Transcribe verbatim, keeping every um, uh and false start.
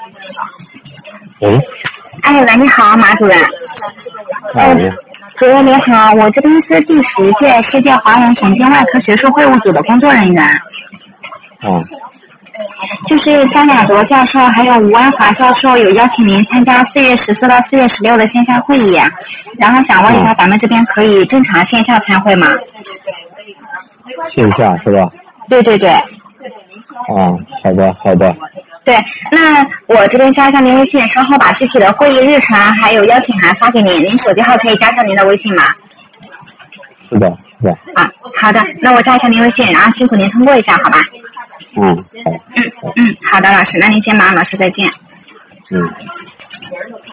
喂。 哎，喂，你好，马主任。 哎， 主任你好，我这边是第十届世界华人神经外科学术会务组的工作人员。 哦。 就是张亚铎教授还有吴安华教授有邀请您参加四月十四到四月十六的线下会议，然后想问一下咱们这边可以正常线下参会吗？ 线下是吧？ 对对对。 哦，好的好的。 对，那我这边加一下您微信，稍后把具体的会议日程还有邀请函发给您，您手机号可以加上您的微信吗？ 是的是的。 啊，好的，那我加一下您微信，然后辛苦您通过一下，好吧？ 嗯，好。 嗯嗯，好的，老师，那您先忙，老师再见。 嗯。